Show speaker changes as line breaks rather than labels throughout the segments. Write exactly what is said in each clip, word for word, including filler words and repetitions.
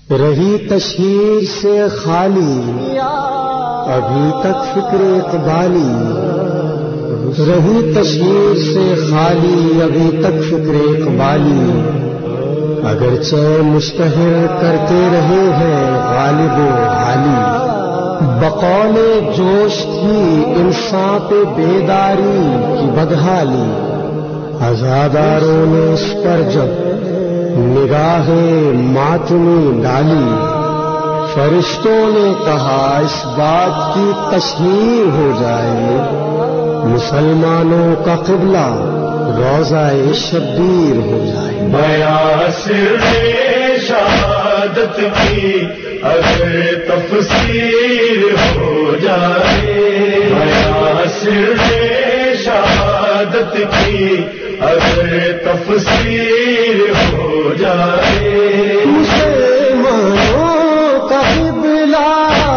رہی تشہیر سے خالی ابھی تک فکر اقبالی، رہی تشہیر سے خالی ابھی تک فکر اقبالی، اگرچہ مشتہر کرتے رہے ہیں غالب و حالی، بقول جوش تھی انسان پہ بیداری کی بدحالی، عزاداروں نے اس پر جب نگاہ ماتمی ڈالی، فرشتوں نے کہا اس بات کی تشہیر ہو جائے، مسلمانوں کا قبلہ روضہ شبیر ہو جائے۔
بیاں سر شہادت کی اگر تفسیر ہو جائے، بیاں سر شہادت کی اگر تفسیر ہو جائے،
مسلمانوں کا قبلہ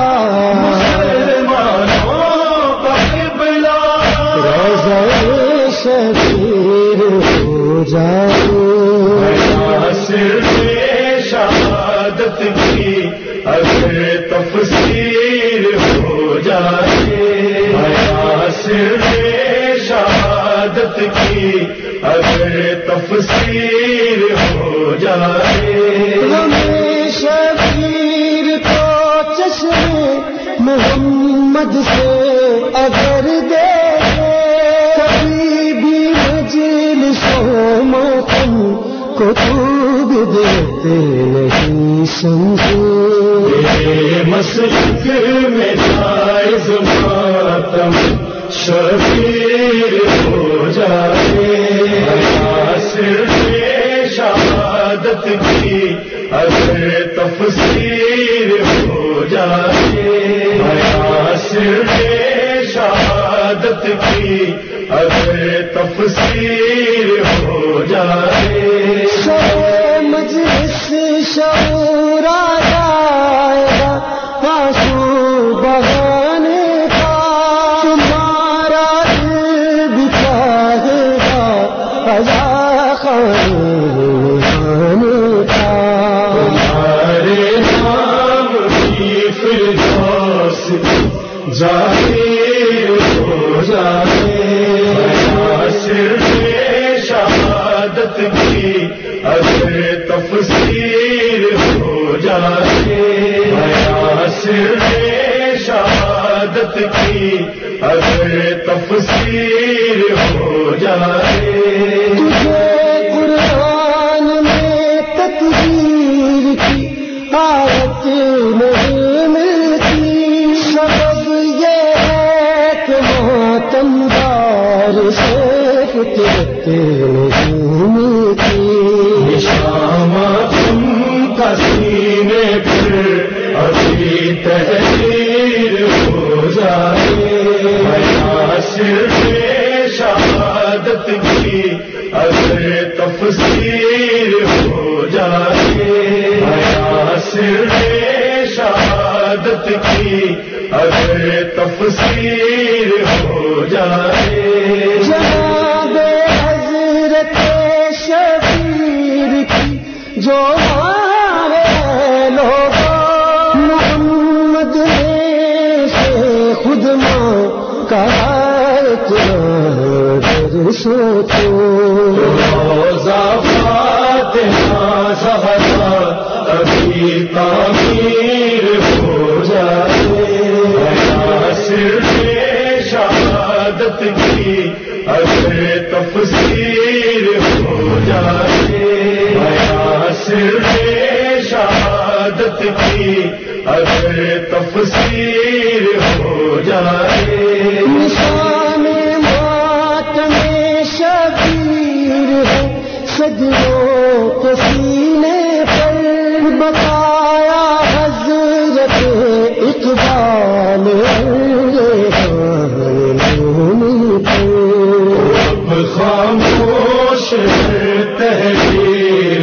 مسلمانوں کا قبلہ
روضہ شبیر ہو جائے۔
بیاں سر شہادت کی اگر تفسیر ہو جائے، بیاں سر شہادت کی اگر تفسیر ہو جائے،
ہمیں شبیر کو چشم محمد سے اگر دیکھے، کبھی بھی مجلس و ماتم کو خوب دیتے نہیں سمجھے،
یہ مسجد میں جائز ماتم شبیر ہو جائے، سر شہادت کی اگر تفسیر ہو جائے، سر شہادت کی اگر تفسیر ہو جائے،
شب مجلس شعورا جائے گا آنسو بہانے کا، تمہارا دل بھی چاہے گا عزا خانے کا،
تمہارے نام کی فردوس ظاہر ہو جائے، سر شہادت کی اگر تفسیر ہو جائے، سر شہادت کی اگر تفسیر ہو جائے،
تجھے قرآن میں تکبیر کی آیت نہیں ملتی، سبب یہ ہے کہ ماتم دار سے فطرت نہیں ملتی،
شام تم کا سینے پر ابھی تحریر ہو جائے، سر شہادت کی اگر تفسیر ہو جائے، سر شہادت کی اگر تفسیر ہو جائے،
جناب حضرت شبیر کی جو ہمارے لوگوں، محمد نے سے خود ماں کہا اتنا سوچو،
روزہ فاطمہ زہرا ابھی تعمیر ہو جائے، سر شہادت کی اگر تفسیر ہو جائے، سر شہادت کی اگر تفسیر ہو جائے،
نشان ماتم شبیر ہے صدروں کے سینے پر، بقایا حضرت اقبال
اب خاموش تحریر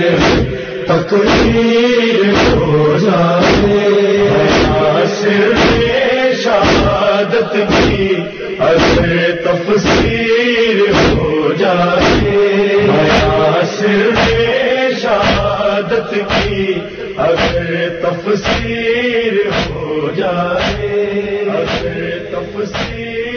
تقریر ہو جائے، سر شہادت کی اگر تفسیر ہو جائے، سر شہادت کی اگر تفسیر ہو جائے، اگر تفسیر